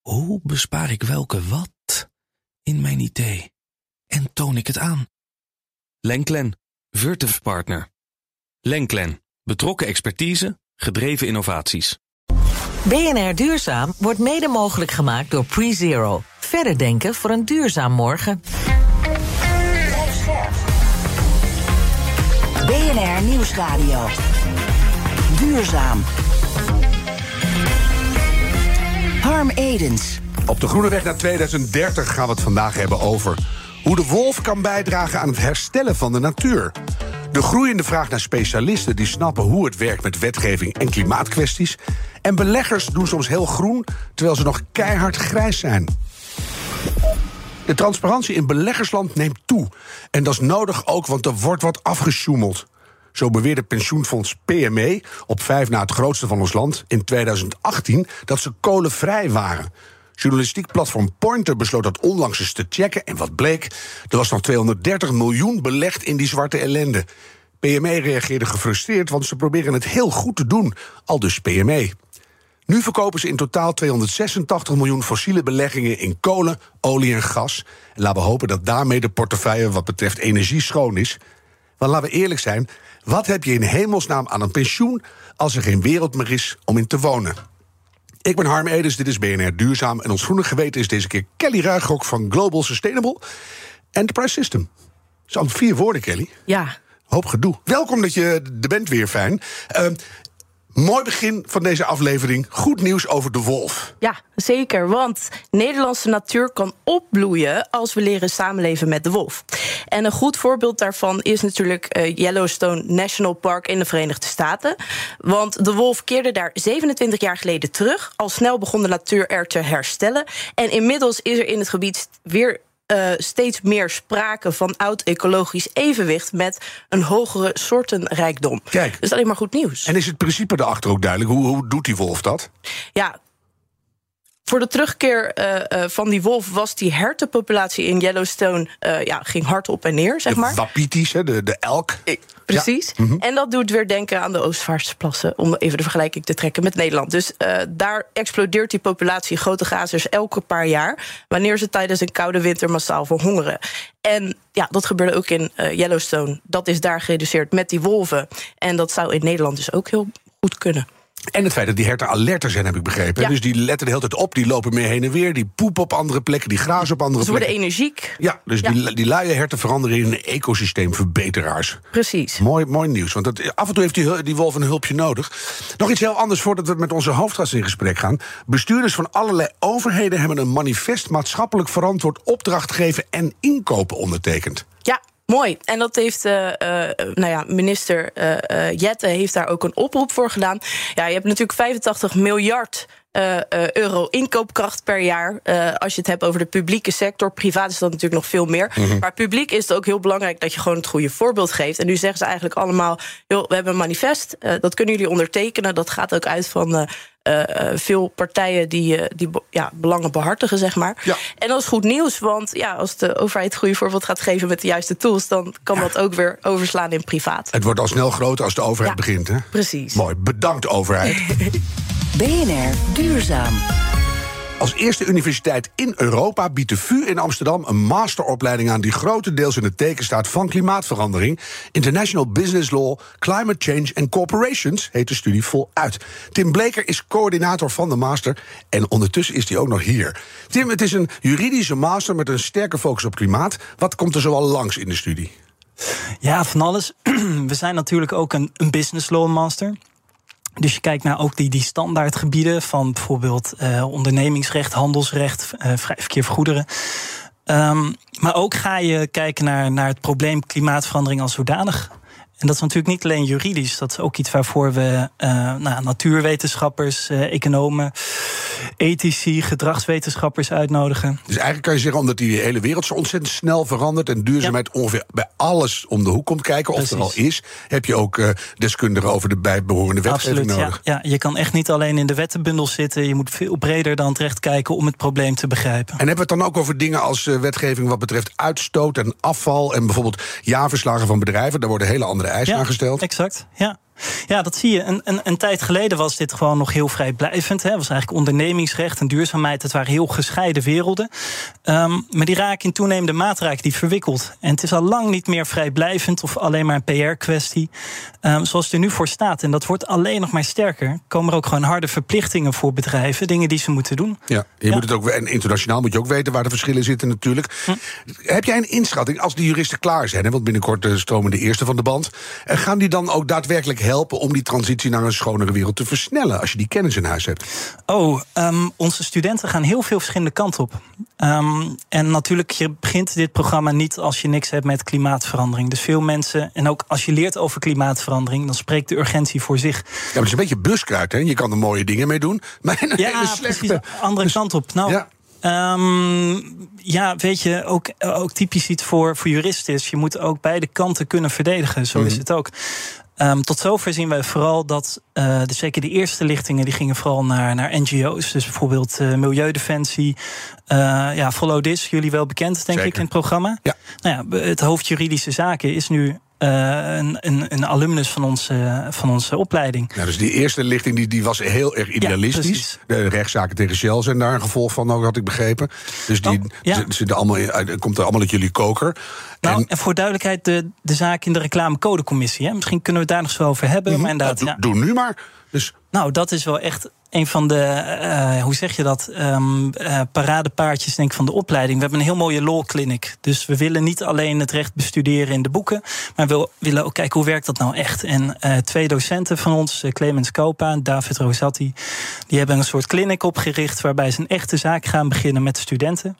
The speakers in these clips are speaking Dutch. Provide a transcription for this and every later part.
Hoe bespaar ik welke wat in mijn idee? En toon ik het aan? Lenklen, Virtuf Partner. Lenklen, betrokken expertise, gedreven innovaties. BNR Duurzaam wordt mede mogelijk gemaakt door PreZero. Verder denken voor een duurzaam morgen. BNR Nieuwsradio. Duurzaam. Harm Edens. Op de groene weg naar 2030 gaan we het vandaag hebben over hoe de wolf kan bijdragen aan het herstellen van de natuur. De groeiende vraag naar specialisten die snappen hoe het werkt met wetgeving en klimaatkwesties. En beleggers doen soms heel groen, terwijl ze nog keihard grijs zijn. De transparantie in beleggersland neemt toe. En dat is nodig ook, want er wordt wat afgesjoemeld. Zo beweerde pensioenfonds PME, op 5 na het grootste van ons land, in 2018 dat ze kolenvrij waren. Journalistiek platform Pointer besloot dat onlangs eens te checken. En wat bleek? Er was nog 230 miljoen belegd in die zwarte ellende. PME reageerde gefrustreerd, want ze proberen het heel goed te doen. Aldus PME. Nu verkopen ze in totaal 286 miljoen fossiele beleggingen in kolen, olie en gas. En laten we hopen dat daarmee de portefeuille wat betreft energie schoon is. Want laten we eerlijk zijn, wat heb je in hemelsnaam aan een pensioen als er geen wereld meer is om in te wonen? Ik ben Harm Edens, dit is BNR Duurzaam. En ons groene geweten is deze keer Kelly Ruigrok van Global Sustainable Enterprise System. Dat zijn 4 woorden, Kelly. Ja. Hoop gedoe. Welkom dat je er bent weer, fijn. Mooi begin van deze aflevering. Goed nieuws over de wolf. Ja, zeker. Want Nederlandse natuur kan opbloeien als we leren samenleven met de wolf. En een goed voorbeeld daarvan is natuurlijk Yellowstone National Park in de Verenigde Staten. Want de wolf keerde daar 27 jaar geleden terug. Al snel begon de natuur er te herstellen. En inmiddels is er in het gebied weer steeds meer sprake van oud ecologisch evenwicht met een hogere soortenrijkdom. Kijk. Dus alleen maar goed nieuws. En is het principe erachter ook duidelijk? Hoe doet die wolf dat? Ja. Voor de terugkeer van die wolf was die hertenpopulatie in Yellowstone ging hard op en neer, zeg maar. De wapitis, de elk. Precies. Ja. Mm-hmm. En dat doet weer denken aan de Oostvaardersplassen, om even de vergelijking te trekken met Nederland. Dus daar explodeert die populatie grote grazers elke paar jaar, wanneer ze tijdens een koude winter massaal verhongeren. En ja, dat gebeurde ook in Yellowstone. Dat is daar gereduceerd met die wolven. En dat zou in Nederland dus ook heel goed kunnen. En het feit dat die herten alerter zijn, heb ik begrepen. Ja. Dus die letten de hele tijd op, die lopen meer heen en weer, die poepen op andere plekken, die grazen op andere Ze plekken. worden energiek. Ja, dus Ja. Die luie herten veranderen in ecosysteemverbeteraars. Precies. Mooi nieuws, want af en toe heeft die wolf een hulpje nodig. Nog iets heel anders voordat we met onze hoofdgast in gesprek gaan. Bestuurders van allerlei overheden hebben een manifest maatschappelijk verantwoord opdrachtgeven en inkopen ondertekend. Ja. Mooi. En dat heeft minister Jette heeft daar ook een oproep voor gedaan. Ja, je hebt natuurlijk 85 miljard euro inkoopkracht per jaar. Als je het hebt over de publieke sector. Privaat is dat natuurlijk nog veel meer. Mm-hmm. Maar publiek is het ook heel belangrijk dat je gewoon het goede voorbeeld geeft. En nu zeggen ze eigenlijk allemaal, joh, we hebben een manifest. Dat kunnen jullie ondertekenen. Dat gaat ook uit van veel partijen die belangen behartigen, zeg maar. Ja. En dat is goed nieuws, want ja, als de overheid het goede voorbeeld gaat geven met de juiste tools, dan kan dat ook weer overslaan in privaat. Het wordt al snel groter als de overheid begint, hè? Precies. Mooi, bedankt overheid. BNR Duurzaam. Als eerste universiteit in Europa biedt de VU in Amsterdam een masteropleiding aan die grotendeels in het teken staat van klimaatverandering. International Business Law, Climate Change and Corporations heet de studie voluit. Tim Bleker is coördinator van de master en ondertussen is hij ook nog hier. Tim, het is een juridische master met een sterke focus op klimaat. Wat komt er zoal langs in de studie? Ja, van alles. We zijn natuurlijk ook een business law master. Dus je kijkt naar ook die standaardgebieden van bijvoorbeeld ondernemingsrecht, handelsrecht, vrij verkeer van goederen. Maar ook ga je kijken naar het probleem klimaatverandering als zodanig. En dat is natuurlijk niet alleen juridisch. Dat is ook iets waarvoor we natuurwetenschappers, economen, ethici, gedragswetenschappers uitnodigen. Dus eigenlijk kan je zeggen, omdat die hele wereld zo ontzettend snel verandert en duurzaamheid ongeveer bij alles om de hoek komt kijken, of er al is, heb je ook deskundigen over de bijbehorende wetgeving nodig. Ja, je kan echt niet alleen in de wettenbundel zitten. Je moet veel breder dan terecht kijken om het probleem te begrijpen. En hebben we het dan ook over dingen als wetgeving wat betreft uitstoot en afval en bijvoorbeeld jaarverslagen van bedrijven? Daar worden hele andere eisen aangesteld. Exact, ja. Ja, dat zie je. Een tijd geleden was dit gewoon nog heel vrijblijvend. Het was eigenlijk ondernemingsrecht en duurzaamheid. Het waren heel gescheiden werelden. Maar die raken in toenemende mate die verwikkeld. En het is al lang niet meer vrijblijvend of alleen maar een PR-kwestie. Zoals het er nu voor staat. En dat wordt alleen nog maar sterker. Komen er ook gewoon harde verplichtingen voor bedrijven. Dingen die ze moeten doen. Ja, moet het ook, en internationaal moet je ook weten waar de verschillen zitten natuurlijk. Heb jij een inschatting, als de juristen klaar zijn, want binnenkort stromen de eerste van de band, gaan die dan ook daadwerkelijk helpen om die transitie naar een schonere wereld te versnellen, als je die kennis in huis hebt? Onze studenten gaan heel veel verschillende kanten op. En natuurlijk, je begint dit programma niet als je niks hebt met klimaatverandering. Dus veel mensen, en ook als je leert over klimaatverandering, dan spreekt de urgentie voor zich. Ja, maar het is een beetje buskruid, hè? Je kan er mooie dingen mee doen, maar een hele slechte... precies, andere kant op. Nou, ja. Weet je, ook typisch iets voor juristen is, je moet ook beide kanten kunnen verdedigen. Zo is het ook. Tot zover zien wij vooral dat zeker de eerste lichtingen die gingen vooral naar NGO's. Dus bijvoorbeeld Milieudefensie. Follow This, jullie wel bekend, denk ik, in het programma. Ja. Nou ja, het hoofd juridische zaken is nu een alumnus van onze opleiding. Ja, dus die eerste lichting die was heel erg idealistisch. De rechtszaken tegen Shell zijn daar een gevolg van, ook had ik begrepen. Dus komt er allemaal uit jullie koker. En voor duidelijkheid, de zaak in de reclamecodecommissie. Misschien kunnen we het daar nog zo over hebben. Maar inderdaad, doe nu maar. Dus. Nou, dat is wel echt een van de, hoe zeg je dat, paradepaardjes denk ik van de opleiding. We hebben een heel mooie law clinic. Dus we willen niet alleen het recht bestuderen in de boeken, maar we willen ook kijken hoe werkt dat nou echt. En 2 docenten van ons, Clemens Kopa en David Rosati, die hebben een soort clinic opgericht waarbij ze een echte zaak gaan beginnen met studenten.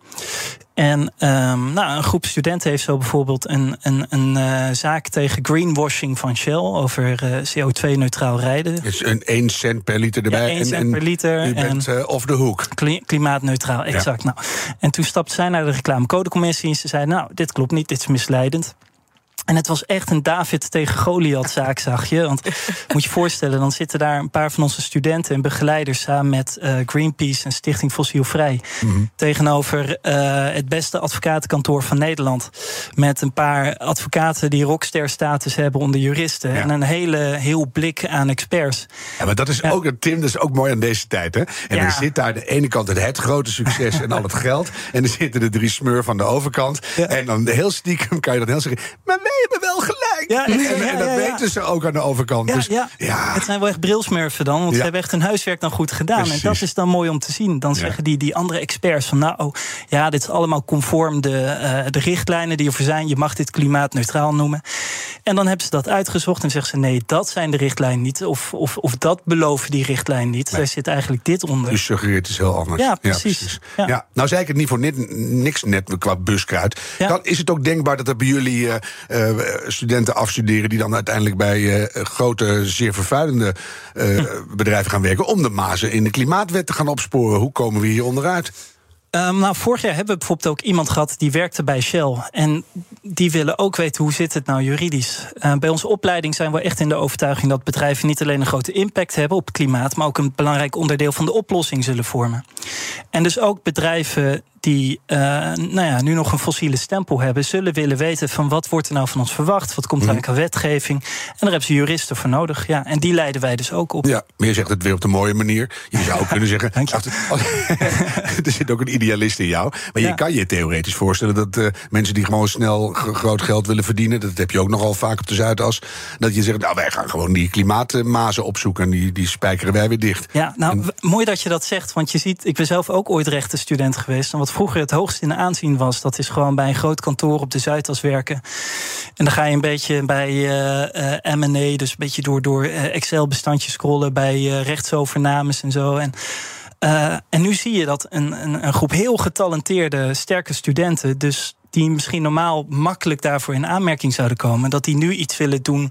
En een groep studenten heeft zo bijvoorbeeld een zaak tegen greenwashing van Shell over CO2-neutraal rijden. Dus 1 cent per liter erbij. 1 cent per liter. U bent off the hook. Klimaatneutraal, exact. Ja. Nou, en toen stapte zij naar de reclamecodecommissie en ze zei, nou, dit klopt niet, dit is misleidend. En het was echt een David tegen Goliath zaak, zag je. Want moet je voorstellen, dan zitten daar een paar van onze studenten en begeleiders samen met Greenpeace en Stichting Fossielvrij. Tegenover het beste advocatenkantoor van Nederland. Met een paar advocaten die rockster-status hebben onder juristen. Ja. En een heel blik aan experts. Ja, maar dat is ook, Tim, dat is ook mooi aan deze tijd, hè? En er zit daar aan de ene kant het grote succes en al het geld. En er zitten de 3 smurf aan de overkant. Ja. En dan heel stiekem kan je dat heel zeggen, maar wij hebben wel gelijk. En dat weten ze ook aan de overkant. Het zijn wel echt brilsmurfen dan, want ze hebben echt hun huiswerk dan goed gedaan. Precies. En dat is dan mooi om te zien. Dan zeggen die andere experts van, dit is allemaal conform de richtlijnen die er voor zijn. Je mag dit klimaatneutraal noemen. En dan hebben ze dat uitgezocht en zeggen ze, nee, dat zijn de richtlijnen niet. Of dat beloven die richtlijnen niet. Daar zit eigenlijk dit onder. Dus suggereert het heel anders. Ja, precies. Ja. Nou zei ik het niet voor niks net qua buskruid. Dan is het ook denkbaar dat er bij jullie studenten afstuderen die dan uiteindelijk bij grote, zeer vervuilende bedrijven gaan werken om de mazen in de klimaatwet te gaan opsporen. Hoe komen we hier onderuit? Vorig jaar hebben we bijvoorbeeld ook iemand gehad die werkte bij Shell. En die willen ook weten hoe zit het nou juridisch. Bij onze opleiding zijn we echt in de overtuiging dat bedrijven niet alleen een grote impact hebben op het klimaat, maar ook een belangrijk onderdeel van de oplossing zullen vormen. En dus ook bedrijven die nu nog een fossiele stempel hebben, zullen willen weten van wat wordt er nou van ons verwacht, wat komt er eigenlijk aan wetgeving. En daar hebben ze juristen voor nodig. Ja, en die leiden wij dus ook op. Ja, maar je zegt het weer op de mooie manier. Je zou ook kunnen zeggen, er zit ook een idealist in jou. Maar je kan je theoretisch voorstellen dat mensen die gewoon snel groot geld willen verdienen, dat heb je ook nogal vaak op de Zuidas, dat je zegt, wij gaan gewoon die klimaatmazen opzoeken en die spijkeren wij weer dicht. Ja, mooi dat je dat zegt, want je ziet, ik ben zelf ook ooit rechtenstudent geweest. En wat vroeger het hoogst in de aanzien was, dat is gewoon bij een groot kantoor op de Zuidas werken. En dan ga je een beetje bij M&A, dus een beetje door Excel-bestandjes scrollen bij rechtsovernames en zo. En nu zie je dat een groep heel getalenteerde, sterke studenten, dus die misschien normaal makkelijk daarvoor in aanmerking zouden komen, dat die nu iets willen doen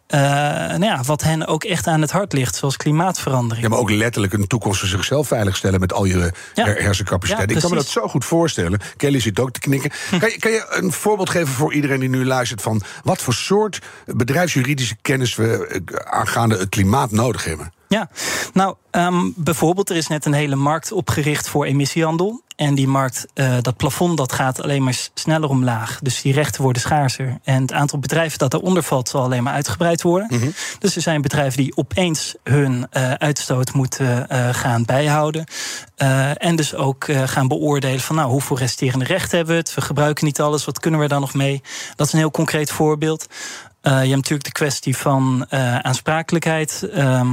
wat hen ook echt aan het hart ligt, zoals klimaatverandering. Ja, maar ook letterlijk een toekomst voor zichzelf veiligstellen met al je hersencapaciteit. Ik kan me dat zo goed voorstellen. Kelly zit ook te knikken. Kan je een voorbeeld geven voor iedereen die nu luistert van wat voor soort bedrijfsjuridische kennis we aangaande het klimaat nodig hebben? Ja, bijvoorbeeld, er is net een hele markt opgericht voor emissiehandel. En die markt, dat plafond, dat gaat alleen maar sneller omlaag. Dus die rechten worden schaarser. En het aantal bedrijven dat daaronder valt, zal alleen maar uitgebreid worden. Mm-hmm. Dus er zijn bedrijven die opeens hun uitstoot moeten gaan bijhouden. En dus ook gaan beoordelen van hoeveel resterende rechten hebben we het. We gebruiken niet alles, wat kunnen we daar nog mee? Dat is een heel concreet voorbeeld. Je hebt natuurlijk de kwestie van aansprakelijkheid.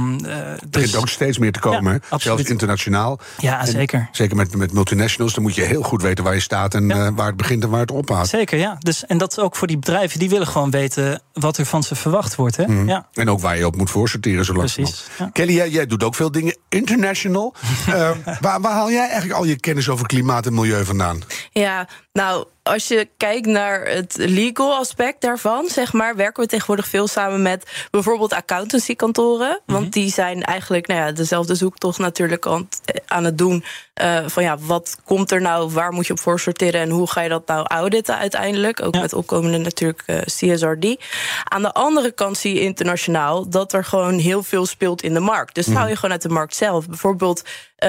Het begint ook steeds meer te komen, zelfs internationaal. Ja, zeker. En zeker met multinationals, dan moet je heel goed weten waar je staat en waar het begint en waar het ophoudt. Zeker, ja. Dus, en dat is ook voor die bedrijven, die willen gewoon weten wat er van ze verwacht wordt. Hè? Mm. Ja. En ook waar je op moet voorsorteren. Precies. Ja. Kelly, jij doet ook veel dingen international. Waar haal jij eigenlijk al je kennis over klimaat en milieu vandaan? Ja, nou, als je kijkt naar het legal aspect daarvan, zeg maar, werken we tegenwoordig veel samen met bijvoorbeeld accountancykantoren. Want die zijn eigenlijk dezelfde zoektocht natuurlijk aan het doen. Van wat komt er nou, waar moet je op voor sorteren en hoe ga je dat nou auditen uiteindelijk? Ook met opkomende natuurlijk CSRD. Aan de andere kant zie je internationaal dat er gewoon heel veel speelt in de markt. Dus haal je gewoon uit de markt zelf. Bijvoorbeeld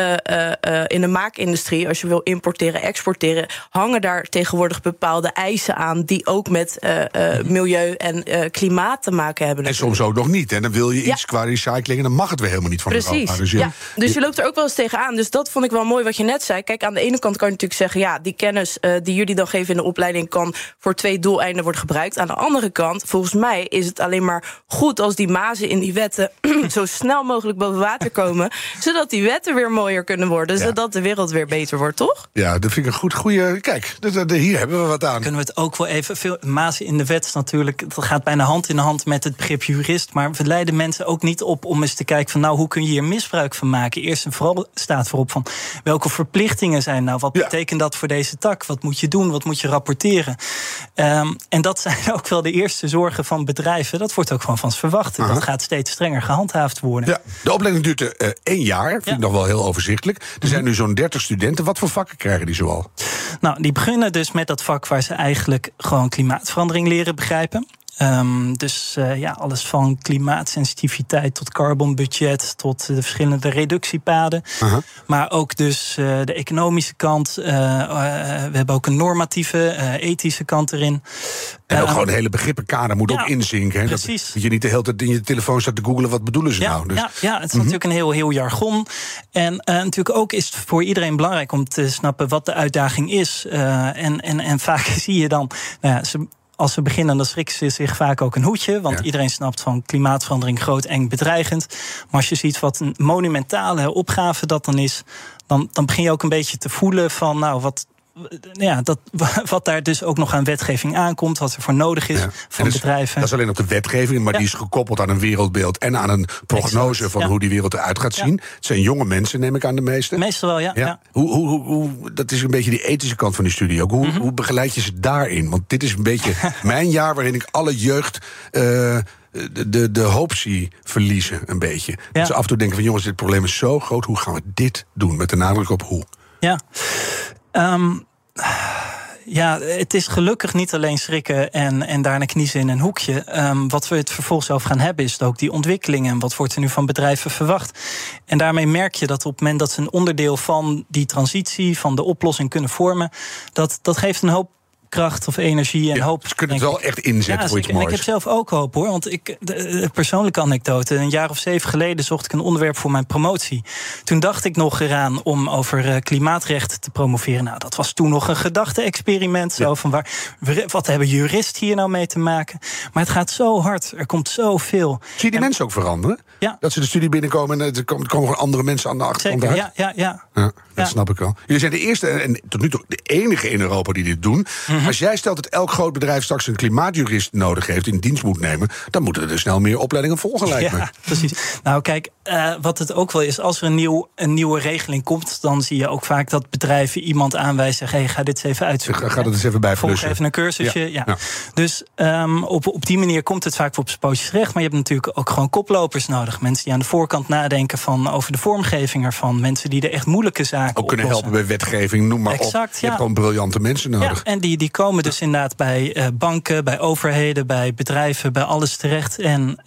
in de maakindustrie, als je wil importeren, exporteren, hangen daar tegenwoordig bepaalde eisen aan die ook met milieu en klimaat te maken hebben. En soms ook nog niet. En dan wil je iets qua recycling en dan mag het weer helemaal niet van Europa. Dus je loopt er ook wel eens tegenaan. Dus dat vond ik wel mooi wat je net zei. Kijk, aan de ene kant kan je natuurlijk zeggen, die kennis die jullie dan geven in de opleiding kan voor 2 doeleinden worden gebruikt. Aan de andere kant, volgens mij is het alleen maar goed als die mazen in die wetten zo snel mogelijk boven water komen, zodat die wetten weer mooier kunnen worden, zodat de wereld weer beter wordt, toch? Ja, dat vind ik een goede. Kijk, hier hebben we wat aan. Kunnen we het ook wel even, veel mazen in de wet natuurlijk, dat gaat bijna hand in hand met het begrip jurist, maar we leiden mensen ook niet op om eens te kijken van hoe kun je hier misbruik van maken. Eerst en vooral staat voorop van welke verplichtingen zijn nou, wat betekent dat voor deze tak, wat moet je doen, wat moet je rapporteren. En dat zijn ook wel de eerste zorgen van bedrijven, dat wordt ook gewoon van ze verwacht. Dat gaat steeds strenger gehandhaafd worden. Ja, de opleiding duurt 1 jaar, vind ik nog wel heel overzichtelijk. Er zijn nu zo'n 30 studenten, wat voor vakken krijgen die zoal? Nou, die beginnen dus met dat vak waar ze eigenlijk gewoon klimaatverandering leren begrijpen. Alles van klimaatsensitiviteit tot carbonbudget, tot de verschillende reductiepaden. Maar ook dus de economische kant. We hebben ook een normatieve, ethische kant erin. En ook gewoon de hele begrippenkader moet ook inzinken. Hè? Dat je niet de hele tijd in je telefoon staat te googlen, wat bedoelen ze nou? Dus. Ja, het is natuurlijk een heel jargon. En natuurlijk ook is het voor iedereen belangrijk om te snappen wat de uitdaging is. En vaak zie je dan, als ze beginnen, dan schrikken ze zich vaak ook een hoedje. Want iedereen snapt van klimaatverandering groot, eng, bedreigend. Maar als je ziet wat een monumentale opgave dat dan is, dan begin je ook een beetje te voelen van wat daar dus ook nog aan wetgeving aankomt, wat er voor nodig is van bedrijven. Dat is alleen op de wetgeving, maar die is gekoppeld aan een wereldbeeld en aan een prognose van hoe die wereld eruit gaat zien. Het zijn jonge mensen, neem ik aan de meeste. Meestal wel, ja. Hoe, dat is een beetje die ethische kant van die studie ook. Hoe begeleid je ze daarin? Want dit is een beetje mijn jaar waarin ik alle jeugd de hoop zie verliezen een beetje. Dat ze af en toe denken van jongens, dit probleem is zo groot, hoe gaan we dit doen? Met de nadruk op hoe. Ja. Het is gelukkig niet alleen schrikken en daarna kniezen in een hoekje. Wat we het vervolgens over gaan hebben is ook die ontwikkelingen. Wat wordt er nu van bedrijven verwacht? En daarmee merk je dat op het moment dat ze een onderdeel van die transitie, van de oplossing kunnen vormen, dat geeft een hoop kracht of energie en hoop. Ze kunnen het wel echt inzetten voor iets moois. En ik heb zelf ook hoop, hoor. Want de persoonlijke anekdote, een jaar of 7 geleden zocht ik een onderwerp voor mijn promotie. Toen dacht ik nog eraan om over klimaatrecht te promoveren. Nou, dat was toen nog een gedachte-experiment. Zo van wat hebben juristen hier nou mee te maken? Maar het gaat zo hard. Er komt zoveel. Zie je die mensen ook veranderen? Ja. Dat ze de studie binnenkomen en er komen gewoon andere mensen aan de achterkant uit? Ja, dat snap ik wel. Jullie zijn de eerste en tot nu toe de enige in Europa die dit doen. Als jij stelt dat elk groot bedrijf straks een klimaatjurist nodig heeft, in dienst moet nemen, dan moeten er snel meer opleidingen volgen, lijkt me. Ja, precies. Nou, kijk, wat het ook wel is, als er een nieuwe regeling komt, dan zie je ook vaak dat bedrijven iemand aanwijzen, hey, ga dit eens even uitzoeken. Ga dat eens even bijflussen. Volg even een cursusje. Ja. Dus op die manier komt het vaak op zijn pootjes terecht, maar je hebt natuurlijk ook gewoon koplopers nodig. Mensen die aan de voorkant nadenken over de vormgeving ervan. Mensen die er echt moeilijke zaken ook kunnen helpen bij wetgeving, noem maar exact, op. Je hebt gewoon briljante mensen nodig. Ja, en die die komen dus inderdaad bij banken, bij overheden, bij bedrijven, bij alles terecht. En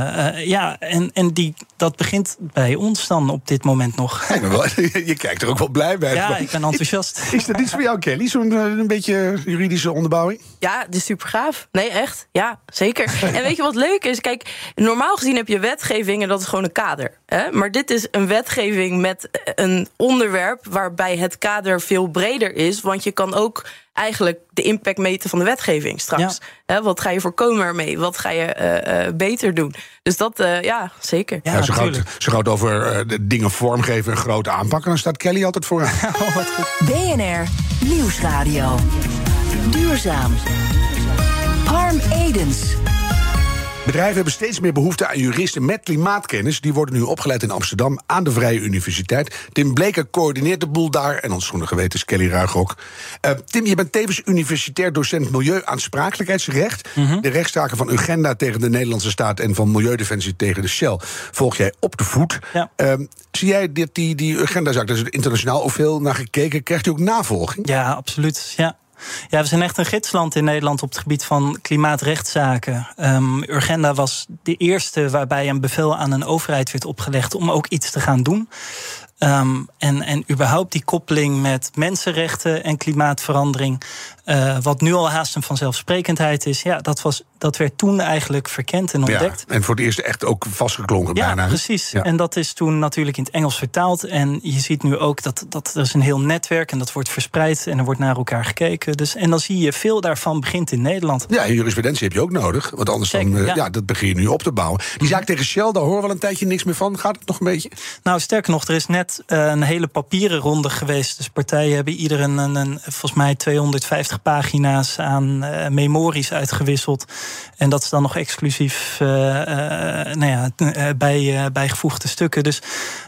dat begint bij ons dan op dit moment nog. Je kijkt er ook wel blij bij. Ja, ik ben enthousiast. Is dat iets voor jou, Kelly? Zo'n een beetje juridische onderbouwing? Ja, het is super gaaf. Nee, echt. Ja, zeker. En weet je wat leuk is? Kijk, normaal gezien heb je wetgeving en dat is gewoon een kader. Hè? Maar dit is een wetgeving met een onderwerp waarbij het kader veel breder is. Want je kan ook eigenlijk de impact meten van de wetgeving straks. Ja. Wat ga je voorkomen ermee? Wat ga je beter doen? Dus dat, zeker. Ja, zo gauw het over dingen vormgeven en groot aanpakken, dan staat Kelly altijd vooraan. Wat goed. BNR Nieuwsradio. Duurzaam. Harm Edens. Bedrijven hebben steeds meer behoefte aan juristen met klimaatkennis. Die worden nu opgeleid in Amsterdam aan de Vrije Universiteit. Tim Bleker coördineert de boel daar. En ons groene geweten is Kelly Ruigrok. Tim, je bent tevens universitair docent milieuaansprakelijkheidsrecht. Mm-hmm. De rechtszaken van Urgenda tegen de Nederlandse staat en van Milieudefensie tegen de Shell volg jij op de voet. Ja. Zie jij die Urgenda-zaak, daar is internationaal ook veel naar gekeken. Krijgt u ook navolging? Ja, absoluut. Ja. Ja, we zijn echt een gidsland in Nederland op het gebied van klimaatrechtszaken. Urgenda was de eerste waarbij een bevel aan een overheid werd opgelegd om ook iets te gaan doen. En überhaupt die koppeling met mensenrechten en klimaatverandering, wat nu al haast een vanzelfsprekendheid is, dat werd toen eigenlijk verkend en ontdekt. Ja, en voor het eerst echt ook vastgeklonken bijna. Ja, precies. Ja. En dat is toen natuurlijk in het Engels vertaald. En je ziet nu ook dat er is een heel netwerk en dat wordt verspreid en er wordt naar elkaar gekeken. Dus, en dan zie je veel daarvan begint in Nederland. Ja, jurisprudentie heb je ook nodig. Want anders dat begin je nu op te bouwen. Die zaak tegen Shell, daar horen we al een tijdje niks meer van. Gaat het nog een beetje? Nou, sterker nog, er is net een hele papieren ronde geweest. Dus partijen hebben ieder een volgens mij 250 pagina's aan memories uitgewisseld. En dat is dan nog exclusief bijgevoegde stukken. Dus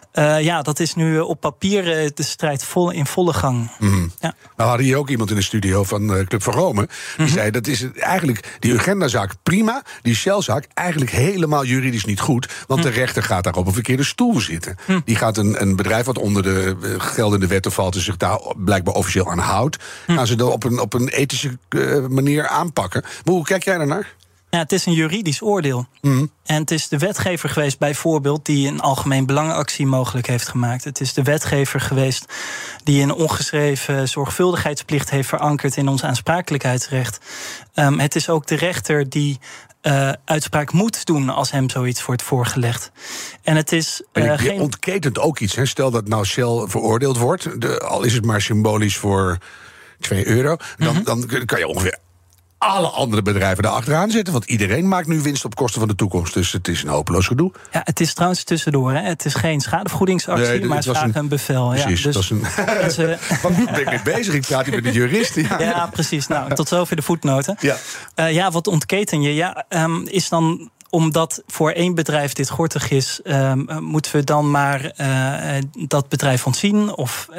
dat is nu op papier de strijd in volle gang. Mm. Ja. We hadden hier ook iemand in de studio van Club van Rome. Die zei, dat is eigenlijk die Urgenda-zaak prima. Die Shell-zaak eigenlijk helemaal juridisch niet goed. Want de rechter gaat daar op een verkeerde stoel zitten. Die gaat een bedrijf wat onder de geldende wetten valt en zich daar blijkbaar officieel aan houdt, gaan ze dan op een ethische manier aanpakken. Maar hoe kijk jij daarnaar? Ja, het is een juridisch oordeel. Mm. En het is de wetgever geweest bijvoorbeeld die een algemeen belangenactie mogelijk heeft gemaakt. Het is de wetgever geweest die een ongeschreven zorgvuldigheidsplicht heeft verankerd in ons aansprakelijkheidsrecht. Het is ook de rechter die uitspraak moet doen als hem zoiets wordt voorgelegd. En het is je ontketent ook iets. Hè? Stel dat nou Shell veroordeeld wordt, al is het maar symbolisch voor €2, dan kan je ongeveer alle andere bedrijven daar achteraan zitten. Want iedereen maakt nu winst op kosten van de toekomst. Dus het is een hopeloos gedoe. Ja, het is trouwens tussendoor. Hè. Het is geen schadevergoedingsactie, maar het is een bevel. Precies, ja, dus, wat ben ik mee bezig? Ik praat hier met de jurist. Ja, precies. Nou, tot zover de voetnoten. Ja. Wat ontketen je? Is dan, omdat voor één bedrijf dit gortig is, moeten we dan maar dat bedrijf ontzien?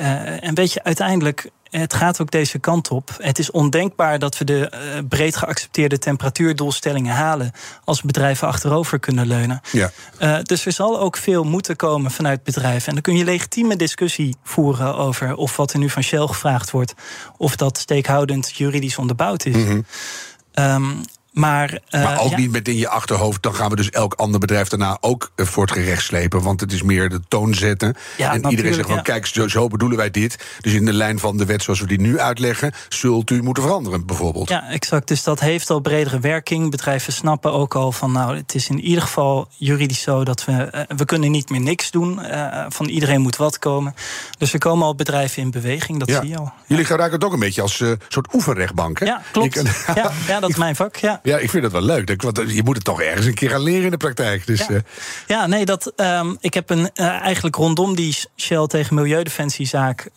En weet je, uiteindelijk, het gaat ook deze kant op. Het is ondenkbaar dat we de breed geaccepteerde temperatuurdoelstellingen halen als bedrijven achterover kunnen leunen. Ja. Dus er zal ook veel moeten komen vanuit bedrijven. En dan kun je legitieme discussie voeren over of wat er nu van Shell gevraagd wordt, of dat steekhoudend juridisch onderbouwd is. Mm-hmm. Maar ook niet met in je achterhoofd, dan gaan we dus elk ander bedrijf daarna ook voor het gerecht slepen. Want het is meer de toon zetten. Ja, en iedereen zegt van, kijk, zo bedoelen wij dit. Dus in de lijn van de wet zoals we die nu uitleggen, zult u moeten veranderen, bijvoorbeeld. Ja, exact. Dus dat heeft al bredere werking. Bedrijven snappen ook al van, het is in ieder geval juridisch zo dat we kunnen niet meer niks doen. Van iedereen moet wat komen. Dus er komen al bedrijven in beweging, dat zie je al. Jullie gebruiken het ook een beetje als soort oefenrechtbank, hè? Ja, klopt. Ja, dat is mijn vak, ja. Ja, ik vind dat wel leuk. Want je moet het toch ergens een keer gaan leren in de praktijk. Dus, ik heb eigenlijk rondom die Shell tegen Milieudefensiezaak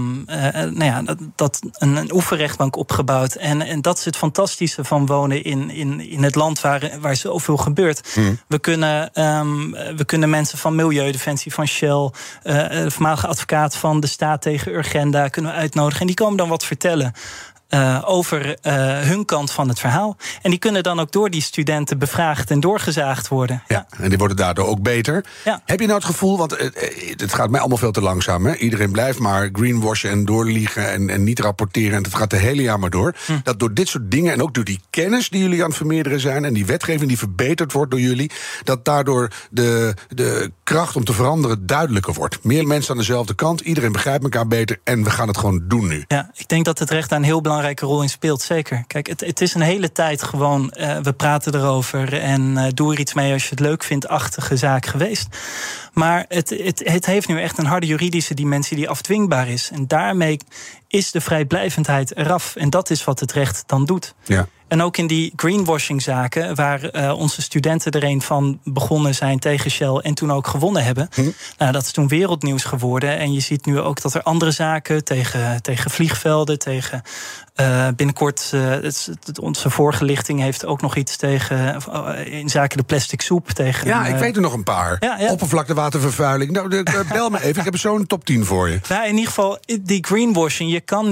een oefenrechtbank opgebouwd. En dat is het fantastische van wonen in het land waar zoveel gebeurt. We kunnen mensen van Milieudefensie, van Shell, de voormalige advocaat van de staat tegen Urgenda kunnen we uitnodigen. En die komen dan wat vertellen. over hun kant van het verhaal. En die kunnen dan ook door die studenten bevraagd en doorgezaagd worden. Ja, en die worden daardoor ook beter. Ja. Heb je nou het gevoel, want het gaat mij allemaal veel te langzaam. Hè? Iedereen blijft maar greenwashen en doorliegen en niet rapporteren. En het gaat de hele jaar maar door. Dat door dit soort dingen en ook door die kennis die jullie aan het vermeerderen zijn en die wetgeving die verbeterd wordt door jullie, dat daardoor de kracht om te veranderen duidelijker wordt. Meer mensen aan dezelfde kant, iedereen begrijpt elkaar beter en we gaan het gewoon doen nu. Ja, ik denk dat het recht daar een heel belangrijke rol in speelt, zeker. Kijk, het is een hele tijd gewoon, we praten erover en doe er iets mee als je het leuk vindt, achtige zaak geweest. Maar het heeft nu echt een harde juridische dimensie die afdwingbaar is. En daarmee is de vrijblijvendheid eraf. En dat is wat het recht dan doet. Ja. En ook in die greenwashing-zaken, waar onze studenten er een van begonnen zijn tegen Shell en toen ook gewonnen hebben. Nou, dat is toen wereldnieuws geworden. En je ziet nu ook dat er andere zaken tegen vliegvelden, tegen binnenkort, onze voorgelichting heeft ook nog iets tegen in zaken de plastic soep. Tegen, ja, ik weet er nog een paar. Ja. Oppervlaktewatervervuiling. Nou, bel me even, ik heb zo'n top 10 voor je. Nou, in ieder geval, die greenwashing,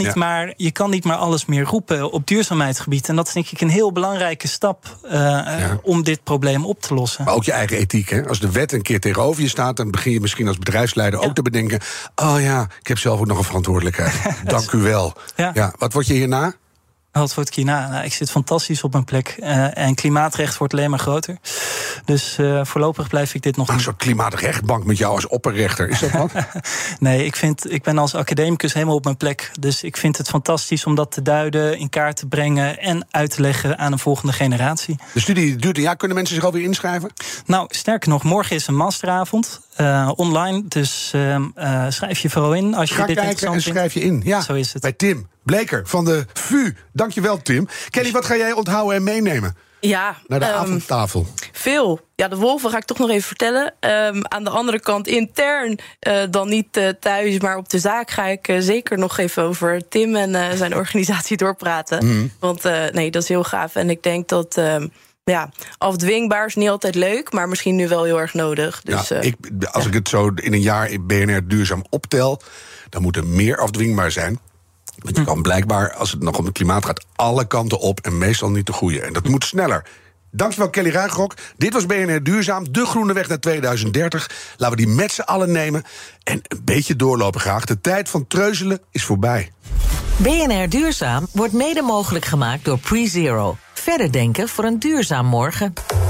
je kan niet maar alles meer roepen op duurzaamheidsgebied. En dat is denk ik een heel belangrijke stap om dit probleem op te lossen. Maar ook je eigen ethiek, hè? Als de wet een keer tegenover je staat, dan begin je misschien als bedrijfsleider ook te bedenken, oh ja, ik heb zelf ook nog een verantwoordelijkheid. Dank u wel. Ja. Wat word je hierna? Wat wordt hierna? Nou, ik zit fantastisch op mijn plek. En klimaatrecht wordt alleen maar groter. Dus voorlopig blijf ik dit nog doen. Een soort klimaatrechtbank met jou als opperrechter. Is dat wat? Nee, ik ben als academicus helemaal op mijn plek. Dus ik vind het fantastisch om dat te duiden, in kaart te brengen en uit te leggen aan een volgende generatie. De studie duurt een jaar. Kunnen mensen zich alweer inschrijven? Nou, sterker nog, morgen is een masteravond. Online, dus schrijf je vooral in. Als je Ga dit kijken en schrijf je in. Ja, zo is het. Bij Tim Bleker van de VU. Dankjewel, Tim. Kelly, wat ga jij onthouden en meenemen? Ja, naar de avondtafel. Veel. Ja, de wolven ga ik toch nog even vertellen. Aan de andere kant, intern dan niet thuis, maar op de zaak ga ik zeker nog even over Tim en zijn organisatie doorpraten. Want nee, dat is heel gaaf. En ik denk dat afdwingbaar is niet altijd leuk, maar misschien nu wel heel erg nodig. Dus, ja, als ik het zo in een jaar in BNR duurzaam optel, dan moet er meer afdwingbaar zijn. Want je kan blijkbaar, als het nog om het klimaat gaat, alle kanten op en meestal niet de goede. En dat moet sneller. Dankjewel, Kelly Ruigrok. Dit was BNR Duurzaam, de groene weg naar 2030. Laten we die met z'n allen nemen en een beetje doorlopen graag. De tijd van treuzelen is voorbij. BNR Duurzaam wordt mede mogelijk gemaakt door PreZero. Verder denken voor een duurzaam morgen.